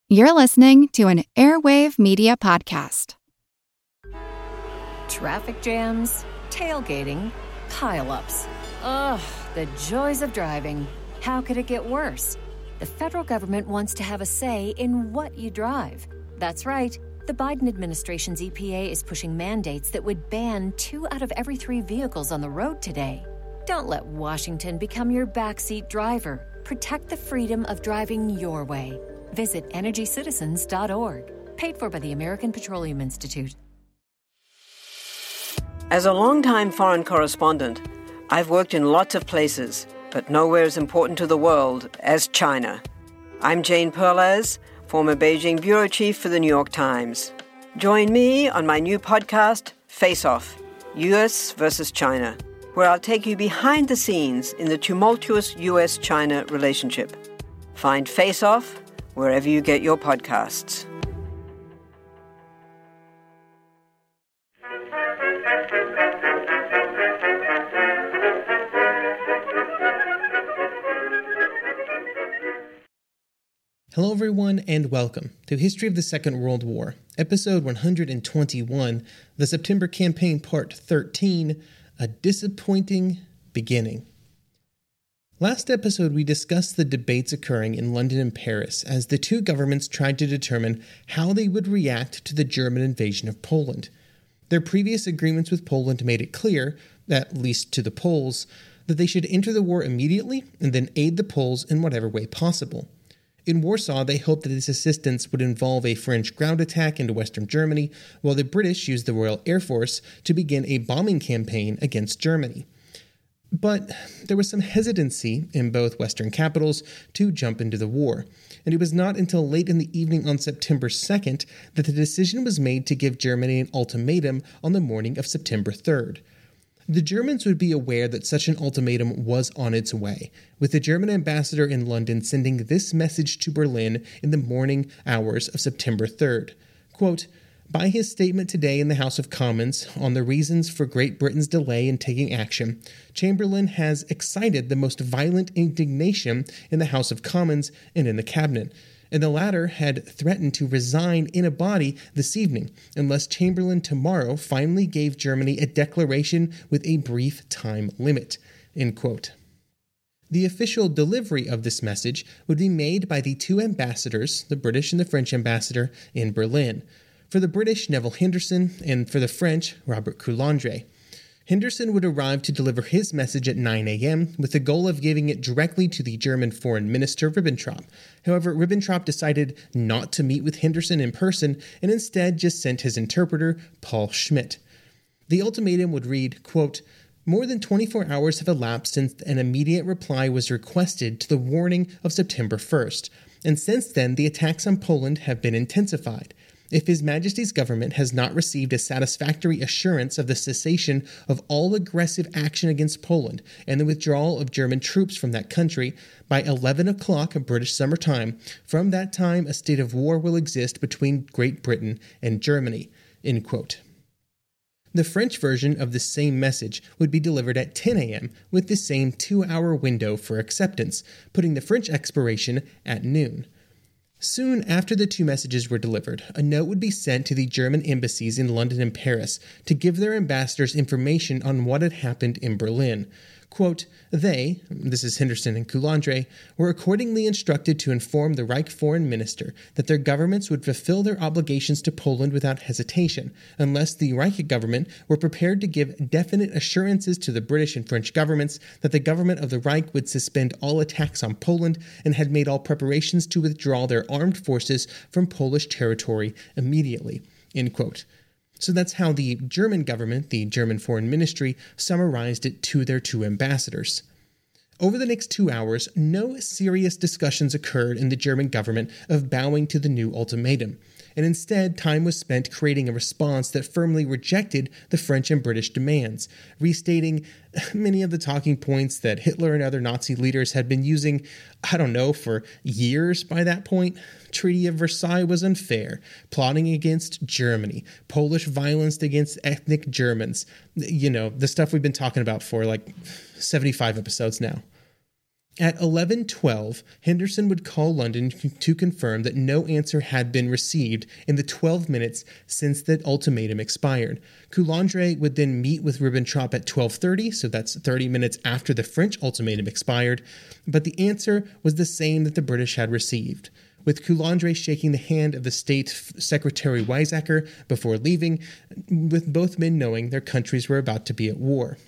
You're listening to an Airwave Media Podcast. Traffic jams, tailgating, pile-ups. Ugh, the joys of driving. How could it get worse? The federal government wants to have a say in what you drive. That's right. The Biden administration's EPA is pushing mandates that would ban 2 out of every 3 vehicles on the road today. Don't let Washington become your backseat driver. Protect the freedom of driving your way. Visit EnergyCitizens.org. Paid for by the American Petroleum Institute. As a longtime foreign correspondent, I've worked in lots of places, but nowhere as important to the world as China. I'm Jane Perlez, former Beijing bureau chief for the New York Times. Join me on my new podcast, Face Off, U.S. versus China, where I'll take you behind the scenes in the tumultuous U.S.-China relationship. Find Face Off wherever you get your podcasts. Hello everyone and welcome to History of the Second World War, episode 121, the September Campaign Part 13, A Disappointing Beginning. Last episode we discussed the debates occurring in London and Paris as the two governments tried to determine how they would react to the German invasion of Poland. Their previous agreements with Poland made it clear, at least to the Poles, that they should enter the war immediately and then aid the Poles in whatever way possible. In Warsaw, they hoped that this assistance would involve a French ground attack into Western Germany, while the British used the Royal Air Force to begin a bombing campaign against Germany. But there was some hesitancy in both Western capitals to jump into the war, and it was not until late in the evening on September 2nd that the decision was made to give Germany an ultimatum on the morning of September 3rd. The Germans would be aware that such an ultimatum was on its way, with the German ambassador in London sending this message to Berlin in the morning hours of September 3rd. Quote, "By his statement today in the House of Commons on the reasons for Great Britain's delay in taking action, Chamberlain has excited the most violent indignation in the House of Commons and in the Cabinet, and the latter had threatened to resign in a body this evening unless Chamberlain tomorrow finally gave Germany a declaration with a brief time limit." End quote. The official delivery of this message would be made by the two ambassadors, the British and the French ambassador, in Berlin. For the British, Neville Henderson, and for the French, Robert Coulondre. Henderson would arrive to deliver his message at 9 a.m. with the goal of giving it directly to the German Foreign Minister Ribbentrop. However, Ribbentrop decided not to meet with Henderson in person and instead just sent his interpreter, Paul Schmidt. The ultimatum would read, quote, "More than 24 hours have elapsed since an immediate reply was requested to the warning of September 1st, and since then the attacks on Poland have been intensified. If His Majesty's government has not received a satisfactory assurance of the cessation of all aggressive action against Poland and the withdrawal of German troops from that country by 11 o'clock British summer time, from that time a state of war will exist between Great Britain and Germany." End quote. The French version of the same message would be delivered at 10 a.m. with the same 2-hour window for acceptance, putting the French expiration at noon. Soon after the two messages were delivered, a note would be sent to the German embassies in London and Paris to give their ambassadors information on what had happened in Berlin. Quote, "They," this is Henderson and Coulondre, "were accordingly instructed to inform the Reich Foreign Minister that their governments would fulfill their obligations to Poland without hesitation, unless the Reich government were prepared to give definite assurances to the British and French governments that the government of the Reich would suspend all attacks on Poland and had made all preparations to withdraw their armed forces from Polish territory immediately." End quote. So that's how the German government, the German Foreign Ministry, summarized it to their two ambassadors. Over the next 2 hours, no serious discussions occurred in the German government of bowing to the new ultimatum, and instead time was spent creating a response that firmly rejected the French and British demands, restating many of the talking points that Hitler and other Nazi leaders had been using, for years by that point. Treaty of Versailles was unfair, plotting against Germany, Polish violence against ethnic Germans, the stuff we've been talking about for 75 episodes now. At 11:12, Henderson would call London to confirm that no answer had been received in the 12 minutes since the ultimatum expired. Coulondre would then meet with Ribbentrop at 12:30, so that's 30 minutes after the French ultimatum expired, but the answer was the same that the British had received, with Coulondre shaking the hand of the State Secretary Weizsäcker before leaving, with both men knowing their countries were about to be at war.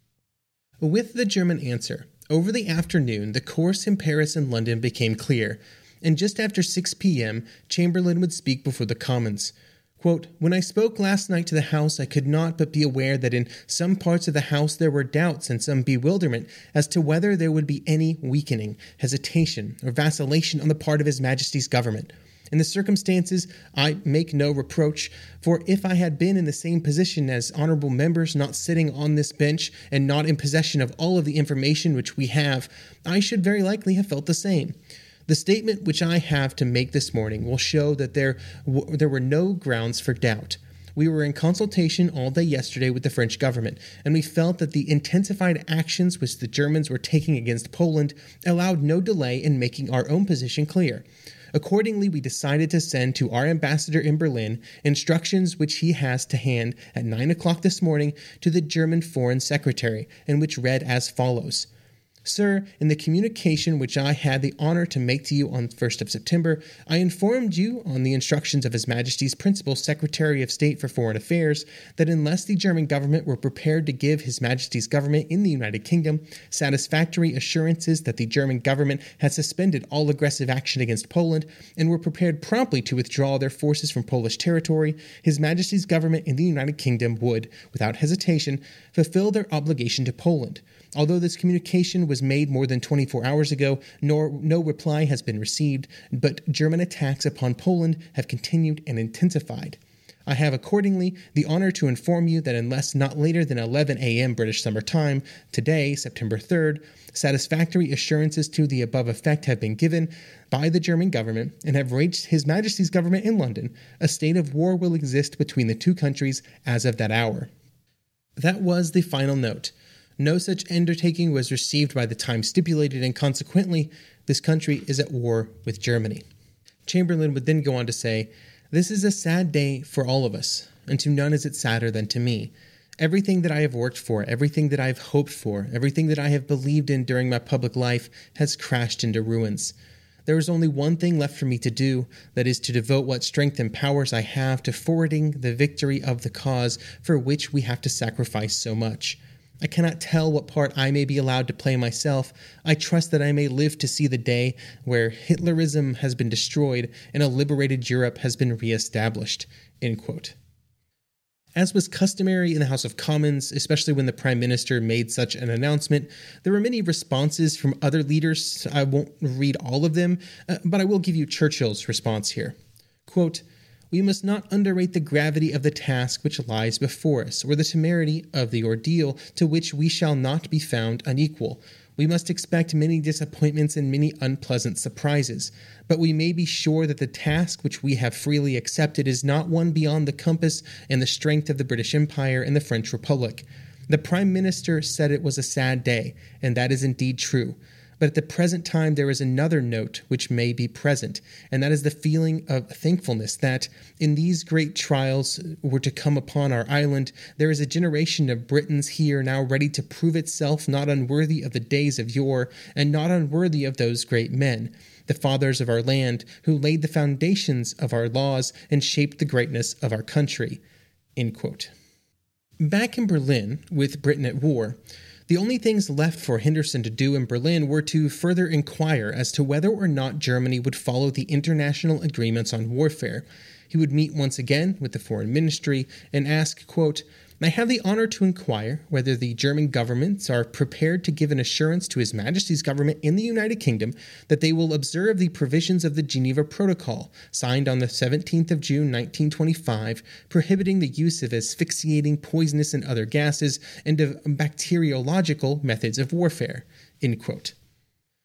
With the German answer, over the afternoon, the course in Paris and London became clear, and just after 6 p.m., Chamberlain would speak before the Commons. Quote, "When I spoke last night to the House, I could not but be aware that in some parts of the House there were doubts and some bewilderment as to whether there would be any weakening, hesitation, or vacillation on the part of His Majesty's government. In the circumstances, I make no reproach, for if I had been in the same position as honourable members not sitting on this bench and not in possession of all of the information which we have, I should very likely have felt the same. The statement which I have to make this morning will show that there were no grounds for doubt. We were in consultation all day yesterday with the French government, and we felt that the intensified actions which the Germans were taking against Poland allowed no delay in making our own position clear. Accordingly, we decided to send to our ambassador in Berlin instructions which he has to hand at 9 o'clock this morning to the German Foreign Secretary, and which read as follows. Sir, in the communication which I had the honor to make to you on 1st of September, I informed you, on the instructions of His Majesty's Principal Secretary of State for Foreign Affairs, that unless the German government were prepared to give His Majesty's government in the United Kingdom satisfactory assurances that the German government had suspended all aggressive action against Poland and were prepared promptly to withdraw their forces from Polish territory, His Majesty's government in the United Kingdom would, without hesitation, fulfill their obligation to Poland. Although this communication was made more than 24 hours ago, no reply has been received, but German attacks upon Poland have continued and intensified. I have accordingly the honor to inform you that unless not later than 11 a.m. British Summer Time, today, September 3rd, satisfactory assurances to the above effect have been given by the German government and have reached His Majesty's government in London, a state of war will exist between the two countries as of that hour." That was the final note. No such undertaking was received by the time stipulated, and consequently, this country is at war with Germany. Chamberlain would then go on to say, "This is a sad day for all of us, and to none is it sadder than to me. Everything that I have worked for, everything that I have hoped for, everything that I have believed in during my public life has crashed into ruins. There is only one thing left for me to do, that is to devote what strength and powers I have to forwarding the victory of the cause for which we have to sacrifice so much. I cannot tell what part I may be allowed to play myself. I trust that I may live to see the day where Hitlerism has been destroyed and a liberated Europe has been re-established." End quote. As was customary in the House of Commons, especially when the Prime Minister made such an announcement, there were many responses from other leaders. I won't read all of them, but I will give you Churchill's response here. Quote, "We must not underrate the gravity of the task which lies before us, or the temerity of the ordeal to which we shall not be found unequal. We must expect many disappointments and many unpleasant surprises, but we may be sure that the task which we have freely accepted is not one beyond the compass and the strength of the British Empire and the French Republic. The Prime Minister said it was a sad day, and that is indeed true. But at the present time there is another note which may be present, and that is the feeling of thankfulness that, in these great trials were to come upon our island, there is a generation of Britons here now ready to prove itself not unworthy of the days of yore, and not unworthy of those great men, the fathers of our land, who laid the foundations of our laws and shaped the greatness of our country." End quote. Back in Berlin, with Britain at war, the only things left for Henderson to do in Berlin were to further inquire as to whether or not Germany would follow the international agreements on warfare. He would meet once again with the Foreign Ministry and ask, quote, "I have the honor to inquire whether the German governments are prepared to give an assurance to His Majesty's government in the United Kingdom that they will observe the provisions of the Geneva Protocol, signed on the 17th of June 1925, prohibiting the use of asphyxiating, poisonous, and other gases, and of bacteriological methods of warfare." End quote.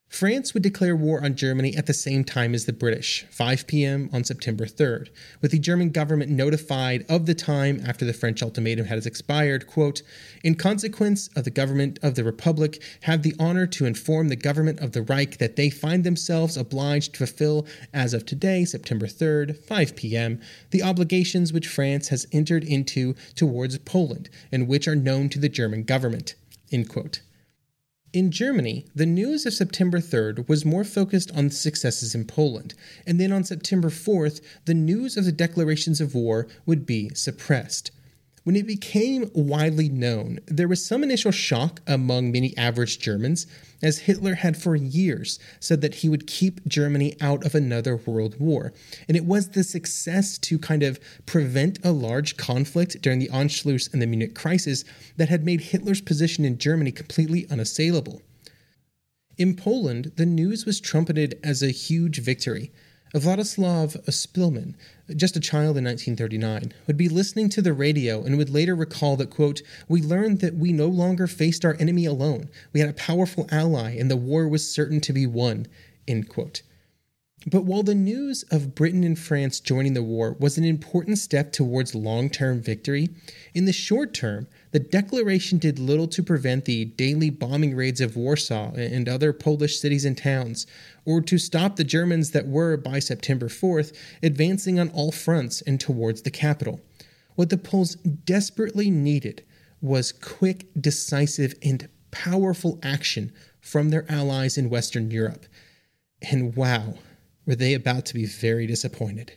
France would declare war on Germany at the same time as the British, 5 p.m. on September 3rd, with the German government notified of the time after the French ultimatum had expired, quote, "In consequence of the government of the Republic have the honor to inform the government of the Reich that they find themselves obliged to fulfill, as of today, September 3rd, 5 p.m., the obligations which France has entered into towards Poland and which are known to the German government," end quote. In Germany, the news of September 3rd was more focused on the successes in Poland, and then on September 4th, the news of the declarations of war would be suppressed. When it became widely known, there was some initial shock among many average Germans, as Hitler had for years said that he would keep Germany out of another world war. And it was the success to kind of prevent a large conflict during the Anschluss and the Munich crisis that had made Hitler's position in Germany completely unassailable. In Poland, the news was trumpeted as a huge victory. Vladislav Spilman, just a child in 1939, would be listening to the radio and would later recall that, quote, "We learned that we no longer faced our enemy alone. We had a powerful ally and the war was certain to be won," end quote. But while the news of Britain and France joining the war was an important step towards long-term victory, in the short term, the declaration did little to prevent the daily bombing raids of Warsaw and other Polish cities and towns, or to stop the Germans that were, by September 4th, advancing on all fronts and towards the capital. What the Poles desperately needed was quick, decisive, and powerful action from their allies in Western Europe. And wow, were they about to be very disappointed.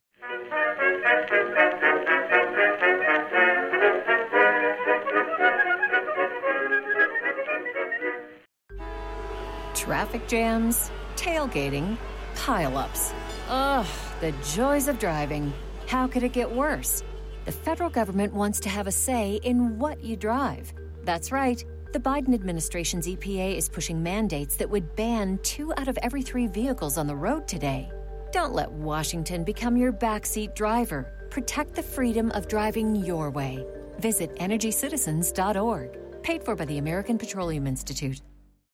Traffic jams, tailgating, pile-ups. Ugh, the joys of driving. How could it get worse? The federal government wants to have a say in what you drive. That's right. The Biden administration's EPA is pushing mandates that would ban 2 out of every 3 vehicles on the road today. Don't let Washington become your backseat driver. Protect the freedom of driving your way. Visit EnergyCitizens.org. Paid for by the American Petroleum Institute.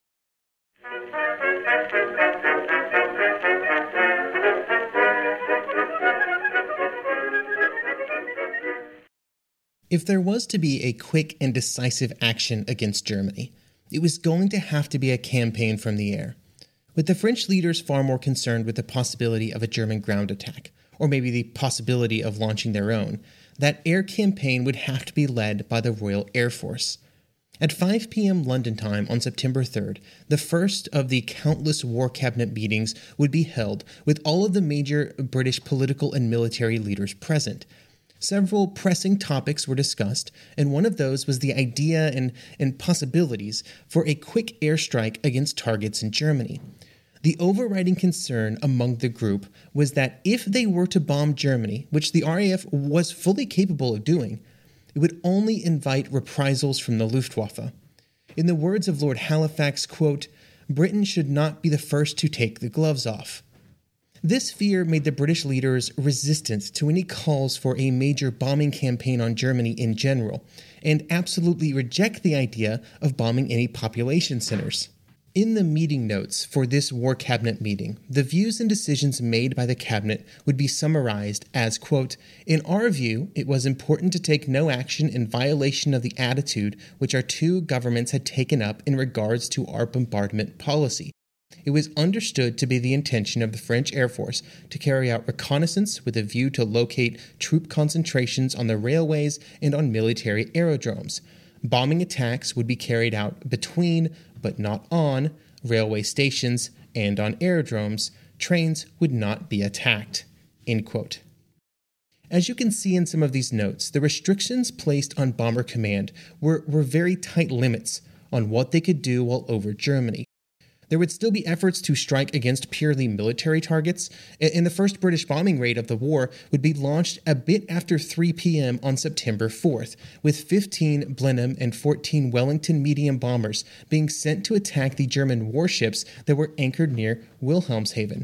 If there was to be a quick and decisive action against Germany, it was going to have to be a campaign from the air, with the French leaders far more concerned with the possibility of a German ground attack, or maybe the possibility of launching their own. That air campaign would have to be led by the Royal Air Force. At 5 p.m. London time on September 3rd, the first of the countless war cabinet meetings would be held with all of the major British political and military leaders present. Several pressing topics were discussed, and one of those was the idea and possibilities for a quick airstrike against targets in Germany. The overriding concern among the group was that if they were to bomb Germany, which the RAF was fully capable of doing, it would only invite reprisals from the Luftwaffe. In the words of Lord Halifax, quote, "Britain should not be the first to take the gloves off." This fear made the British leaders resistant to any calls for a major bombing campaign on Germany in general, and absolutely reject the idea of bombing any population centers. In the meeting notes for this war cabinet meeting, the views and decisions made by the cabinet would be summarized as, quote, "In our view, it was important to take no action in violation of the attitude which our 2 governments had taken up in regards to our bombardment policy. It was understood to be the intention of the French Air Force to carry out reconnaissance with a view to locate troop concentrations on the railways and on military aerodromes. Bombing attacks would be carried out between, but not on, railway stations and on aerodromes. Trains would not be attacked." End quote. As you can see in some of these notes, the restrictions placed on Bomber Command were very tight limits on what they could do while over Germany. There would still be efforts to strike against purely military targets, and the first British bombing raid of the war would be launched a bit after 3 p.m. on September 4th, with 15 Blenheim and 14 Wellington medium bombers being sent to attack the German warships that were anchored near Wilhelmshaven.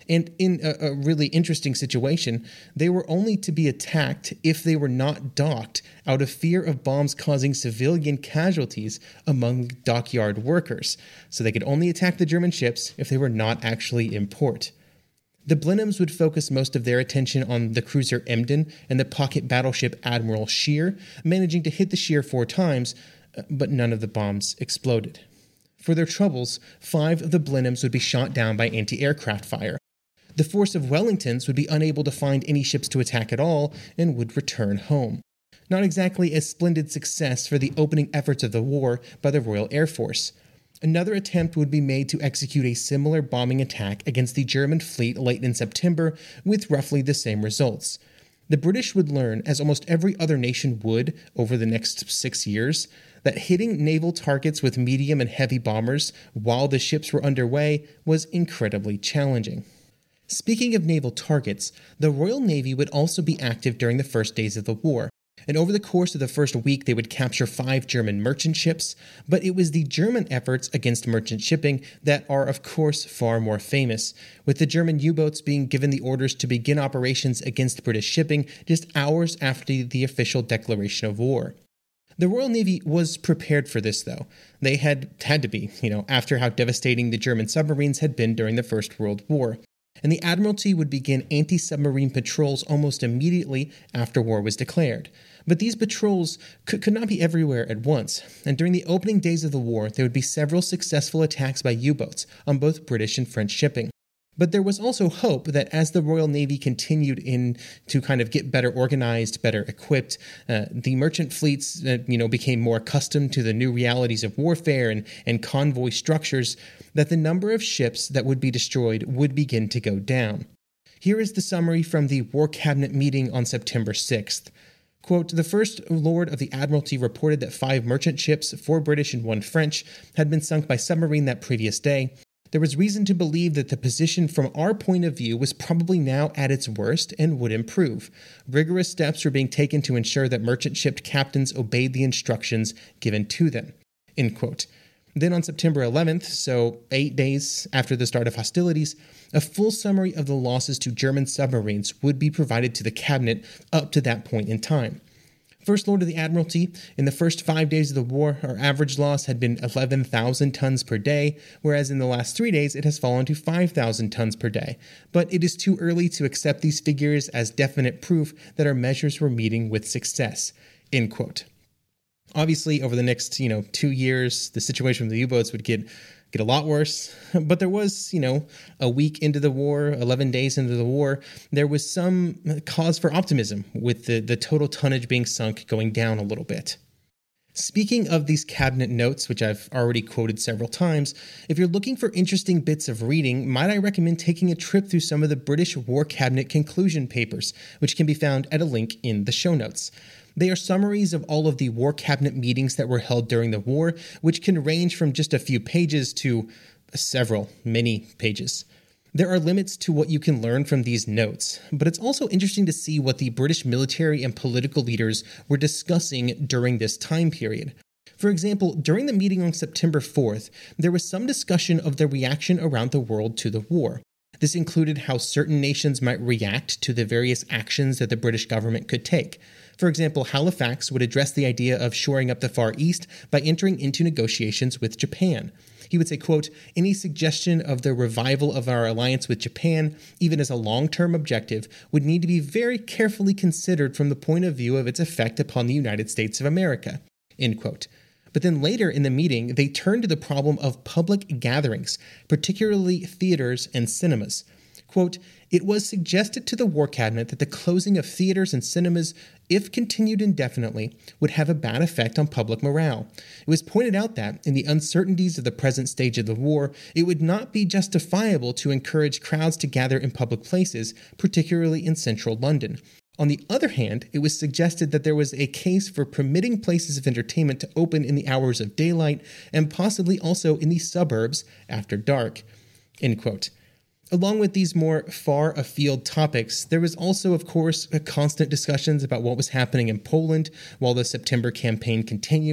And in a really interesting situation, they were only to be attacked if they were not docked out of fear of bombs causing civilian casualties among dockyard workers. So they could only attack the German ships if they were not actually in port. The Blenheims would focus most of their attention on the cruiser Emden and the pocket battleship Admiral Scheer, managing to hit the Scheer 4 times, but none of the bombs exploded. For their troubles, 5 of the Blenheims would be shot down by anti-aircraft fire. The force of Wellingtons would be unable to find any ships to attack at all and would return home. Not exactly a splendid success for the opening efforts of the war by the Royal Air Force. Another attempt would be made to execute a similar bombing attack against the German fleet late in September, with roughly the same results. The British would learn, as almost every other nation would over the next 6 years, that hitting naval targets with medium and heavy bombers while the ships were underway was incredibly challenging. Speaking of naval targets, the Royal Navy would also be active during the first days of the war. And over the course of the first week, they would capture 5 German merchant ships, but it was the German efforts against merchant shipping that are, of course, far more famous, with the German U-boats being given the orders to begin operations against British shipping just hours after the official declaration of war. The Royal Navy was prepared for this, though. They had to be, after how devastating the German submarines had been during the First World War. And the Admiralty would begin anti-submarine patrols almost immediately after war was declared. But these patrols could not be everywhere at once, and during the opening days of the war, there would be several successful attacks by U-boats on both British and French shipping. But there was also hope that as the Royal Navy continued to kind of get better organized, better equipped, the merchant fleets, became more accustomed to the new realities of warfare and convoy structures, that the number of ships that would be destroyed would begin to go down. Here is the summary from the War Cabinet meeting on September 6th. Quote, "The First Lord of the Admiralty reported that 5 merchant ships, 4 British and 1 French, had been sunk by submarine that previous day. There was reason to believe that the position from our point of view was probably now at its worst and would improve. Rigorous steps were being taken to ensure that merchant ship captains obeyed the instructions given to them." End quote. Then on September 11th, so 8 days after the start of hostilities, a full summary of the losses to German submarines would be provided to the cabinet up to that point in time. First Lord of the Admiralty, in the first 5 days of the war, our average loss had been 11,000 tons per day, whereas in the last 3 days it has fallen to 5,000 tons per day. But it is too early to accept these figures as definite proof that our measures were meeting with success. End quote. Obviously, over the next, 2 years, the situation with the U-boats would get a lot worse. But there was, a week into the war, 11 days into the war, there was some cause for optimism with the total tonnage being sunk going down a little bit. Speaking of these cabinet notes, which I've already quoted several times, if you're looking for interesting bits of reading, might I recommend taking a trip through some of the British War Cabinet conclusion papers, which can be found at a link in the show notes. They are summaries of all of the War Cabinet meetings that were held during the war, which can range from just a few pages to many pages. There are limits to what you can learn from these notes, but it's also interesting to see what the British military and political leaders were discussing during this time period. For example, during the meeting on September 4th, there was some discussion of the reaction around the world to the war. This included how certain nations might react to the various actions that the British government could take. For example, Halifax would address the idea of shoring up the Far East by entering into negotiations with Japan. He would say, quote, "Any suggestion of the revival of our alliance with Japan, even as a long-term objective, would need to be very carefully considered from the point of view of its effect upon the United States of America." End quote. But then later in the meeting, they turned to the problem of public gatherings, particularly theaters and cinemas. Quote, "It was suggested to the War Cabinet that the closing of theaters and cinemas, if continued indefinitely, would have a bad effect on public morale. It was pointed out that, in the uncertainties of the present stage of the war, it would not be justifiable to encourage crowds to gather in public places, particularly in central London. On the other hand, it was suggested that there was a case for permitting places of entertainment to open in the hours of daylight and possibly also in the suburbs after dark." End quote. Along with these more far-afield topics, there was also, of course, constant discussions about what was happening in Poland while the September campaign continued.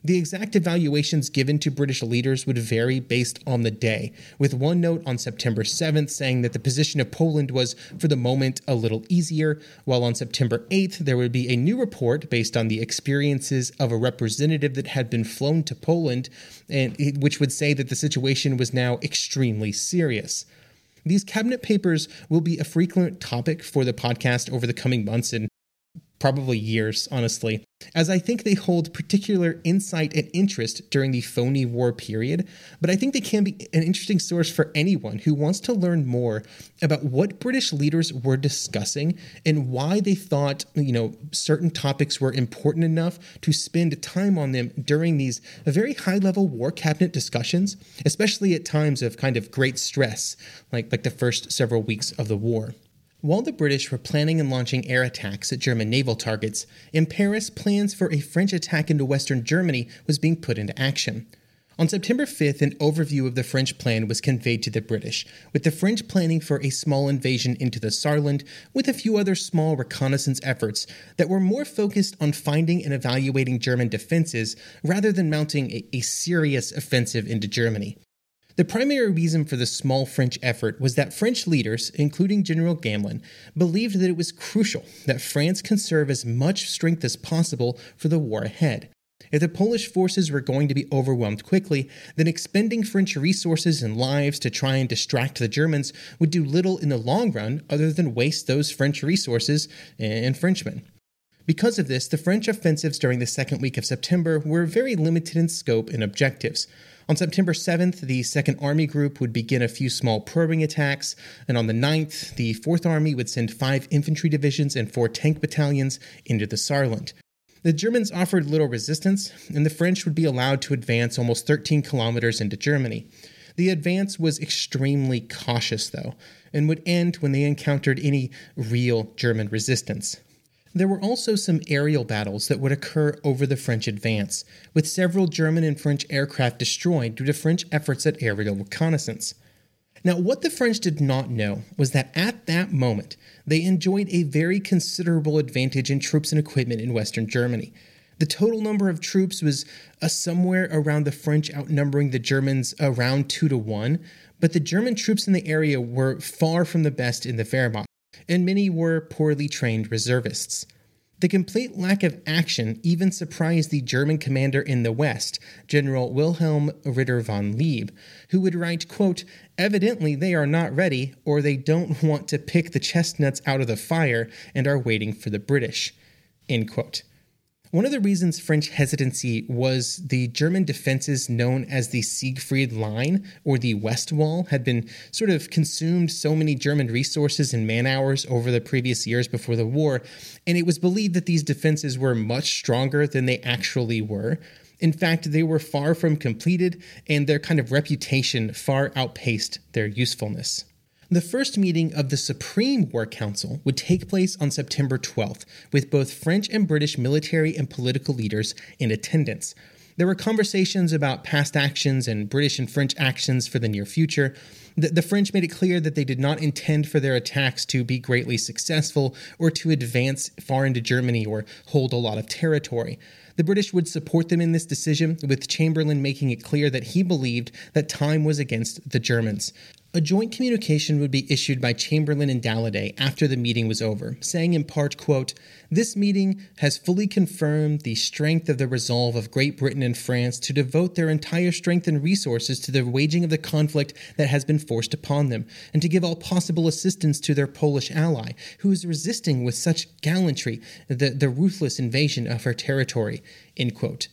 The exact evaluations given to British leaders would vary based on the day, with one note on September 7th saying that the position of Poland was, for the moment, a little easier, while on September 8th there would be a new report based on the experiences of a representative that had been flown to Poland, which would say that the situation was now extremely serious. These cabinet papers will be a frequent topic for the podcast over the coming months and probably years, honestly, as I think they hold particular insight and interest during the phony war period, but I think they can be an interesting source for anyone who wants to learn more about what British leaders were discussing and why they thought, certain topics were important enough to spend time on them during these very high-level war cabinet discussions, especially at times of kind of great stress, like the first several weeks of the war. While the British were planning and launching air attacks at German naval targets, in Paris, plans for a French attack into Western Germany was being put into action. On September 5th, an overview of the French plan was conveyed to the British, with the French planning for a small invasion into the Saarland, with a few other small reconnaissance efforts that were more focused on finding and evaluating German defenses rather than mounting a serious offensive into Germany. The primary reason for the small French effort was that French leaders, including General Gamelin, believed that it was crucial that France conserve as much strength as possible for the war ahead. If the Polish forces were going to be overwhelmed quickly, then expending French resources and lives to try and distract the Germans would do little in the long run other than waste those French resources and Frenchmen. Because of this, the French offensives during the second week of September were very limited in scope and objectives. On September 7th, the 2nd Army Group would begin a few small probing attacks, and on the 9th, the 4th Army would send 5 infantry divisions and 4 tank battalions into the Saarland. The Germans offered little resistance, and the French would be allowed to advance almost 13 kilometers into Germany. The advance was extremely cautious, though, and would end when they encountered any real German resistance. There were also some aerial battles that would occur over the French advance, with several German and French aircraft destroyed due to French efforts at aerial reconnaissance. Now, what the French did not know was that at that moment, they enjoyed a very considerable advantage in troops and equipment in Western Germany. The total number of troops was somewhere around the French outnumbering the Germans around 2-1, but the German troops in the area were far from the best in the Wehrmacht, and many were poorly trained reservists. The complete lack of action even surprised the German commander in the West, General Wilhelm Ritter von Lieb, who would write, quote, "Evidently they are not ready, or they don't want to pick the chestnuts out of the fire and are waiting for the British," end quote. One of the reasons French hesitancy was the German defenses known as the Siegfried Line, or the West Wall, had been sort of consumed so many German resources and man-hours over the previous years before the war, and it was believed that these defenses were much stronger than they actually were. In fact, they were far from completed, and their kind of reputation far outpaced their usefulness. The first meeting of the Supreme War Council would take place on September 12th, with both French and British military and political leaders in attendance. There were conversations about past actions and British and French actions for the near future. The French made it clear that they did not intend for their attacks to be greatly successful or to advance far into Germany or hold a lot of territory. The British would support them in this decision, with Chamberlain making it clear that he believed that time was against the Germans. A joint communication would be issued by Chamberlain and Daladier after the meeting was over, saying in part, quote, "This meeting has fully confirmed the strength of the resolve of Great Britain and France to devote their entire strength and resources to the waging of the conflict that has been forced upon them, and to give all possible assistance to their Polish ally, who is resisting with such gallantry the ruthless invasion of her territory," end quote.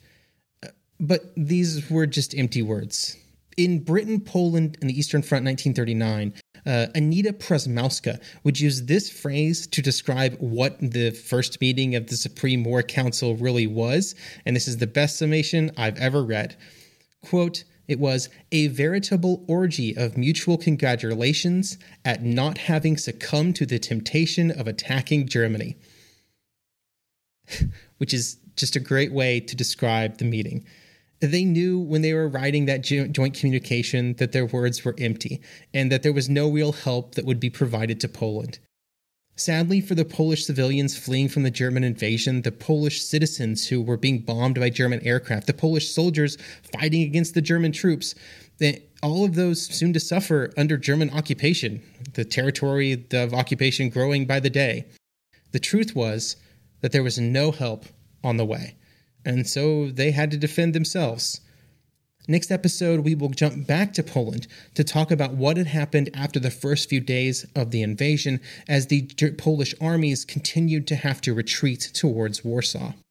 But these were just empty words. In Britain, Poland, and the Eastern Front 1939, Anita Przemowska would use this phrase to describe what the first meeting of the Supreme War Council really was, and this is the best summation I've ever read. Quote, "It was a veritable orgy of mutual congratulations at not having succumbed to the temptation of attacking Germany," which is just a great way to describe the meeting. They knew when they were writing that joint communication that their words were empty and that there was no real help that would be provided to Poland. Sadly for the Polish civilians fleeing from the German invasion, the Polish citizens who were being bombed by German aircraft, the Polish soldiers fighting against the German troops, all of those soon to suffer under German occupation, the territory of occupation growing by the day. The truth was that there was no help on the way, and so they had to defend themselves. Next episode, we will jump back to Poland to talk about what had happened after the first few days of the invasion as the Polish armies continued to have to retreat towards Warsaw.